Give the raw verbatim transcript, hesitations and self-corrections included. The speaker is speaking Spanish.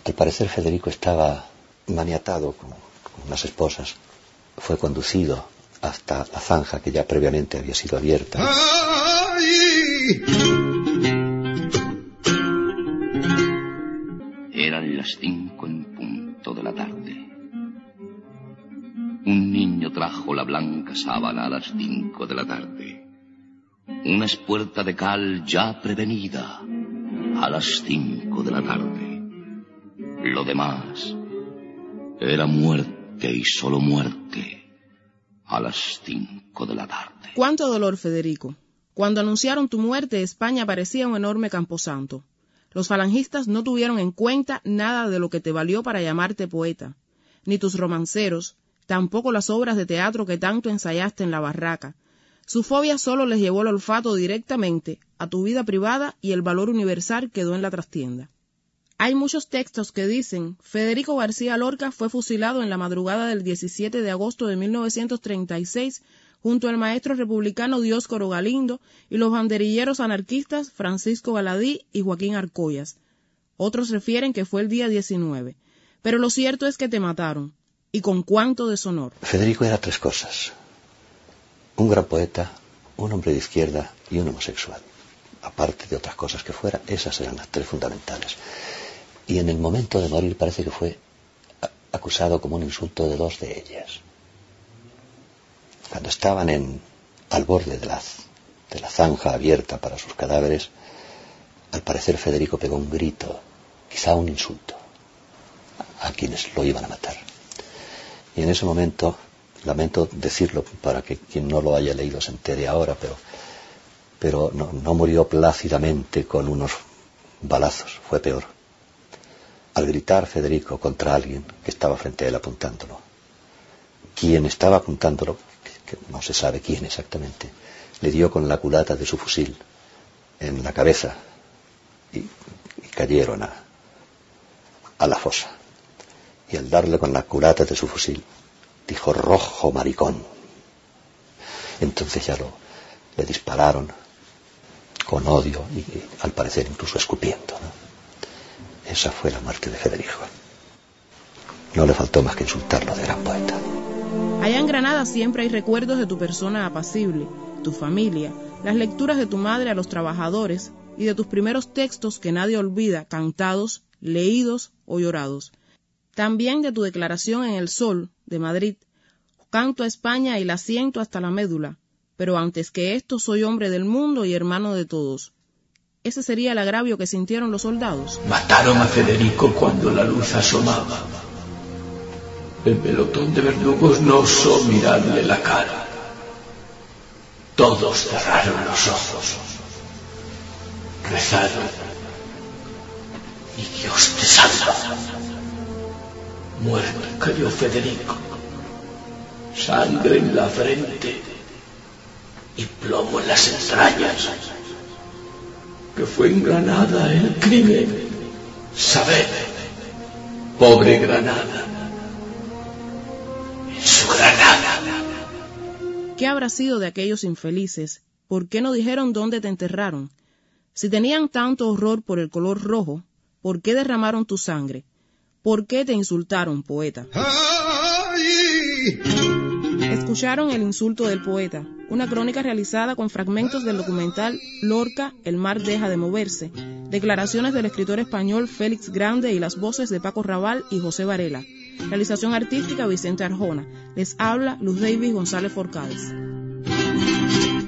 Al parecer Federico estaba maniatado con, con unas esposas. Fue conducido hasta la zanja que ya previamente había sido abierta. ¡Ay! Eran las cinco en punto de la tarde. Un niño trajo la blanca sábana a las cinco de la tarde. Una espuerta de cal ya prevenida a las cinco de la tarde. Lo demás era muerte y solo muerte a las cinco de la tarde. Cuánto dolor, Federico. Cuando anunciaron tu muerte, España parecía un enorme camposanto. Los falangistas no tuvieron en cuenta nada de lo que te valió para llamarte poeta, ni tus romanceros, tampoco las obras de teatro que tanto ensayaste en la barraca. Su fobia solo les llevó el olfato directamente a tu vida privada y el valor universal quedó en la trastienda. Hay muchos textos que dicen, Federico García Lorca fue fusilado en la madrugada del diecisiete de agosto de mil novecientos treinta y seis junto al maestro republicano Dioscoro Galindo y los banderilleros anarquistas Francisco Galadí y Joaquín Arcoyas. Otros refieren que fue el día diecinueve, pero lo cierto es que te mataron. ¿Y con cuánto deshonor? Federico era tres cosas. Un gran poeta, un hombre de izquierda y un homosexual. Aparte de otras cosas que fuera, esas eran las tres fundamentales. Y en el momento de morir parece que fue acusado como un insulto de dos de ellas. Cuando estaban en, al borde de la, de la zanja abierta para sus cadáveres, al parecer Federico pegó un grito, quizá un insulto, a, a quienes lo iban a matar. Y en ese momento, lamento decirlo para que quien no lo haya leído se entere ahora, pero, pero no, no murió plácidamente con unos balazos, fue peor. Al gritar Federico contra alguien que estaba frente a él apuntándolo, quien estaba apuntándolo, que, que no se sabe quién exactamente, le dio con la culata de su fusil en la cabeza y, y cayeron a, a la fosa. Y al darle con la culata de su fusil, dijo rojo maricón. Entonces ya lo, le dispararon con odio y, y al parecer incluso escupiendo, ¿no? Esa fue la muerte de Federico. No le faltó más que insultarlo de gran poeta. Allá en Granada siempre hay recuerdos de tu persona apacible, tu familia, las lecturas de tu madre a los trabajadores y de tus primeros textos que nadie olvida, cantados, leídos o llorados. También de tu declaración en El Sol, de Madrid, canto a España y la siento hasta la médula, pero antes que esto soy hombre del mundo y hermano de todos. ¿Ese sería el agravio que sintieron los soldados? Mataron a Federico cuando la luz asomaba. El pelotón de verdugos no osó mirarle la cara. Todos cerraron los ojos, rezaron, y Dios te salva. Muerto cayó Federico, sangre en la frente y plomo en las entrañas. Que fue en Granada el crimen. Sabed, pobre Granada, en su Granada. ¿Qué habrá sido de aquellos infelices? ¿Por qué no dijeron dónde te enterraron? Si tenían tanto horror por el color rojo, ¿por qué derramaron tu sangre? ¿Por qué te insultaron, poeta? Escucharon el insulto del poeta, una crónica realizada con fragmentos del documental Lorca, El mar deja de moverse, declaraciones del escritor español Félix Grande y las voces de Paco Raval y José Varela. Realización artística Vicente Arjona. Les habla Luz Davis González Forcades.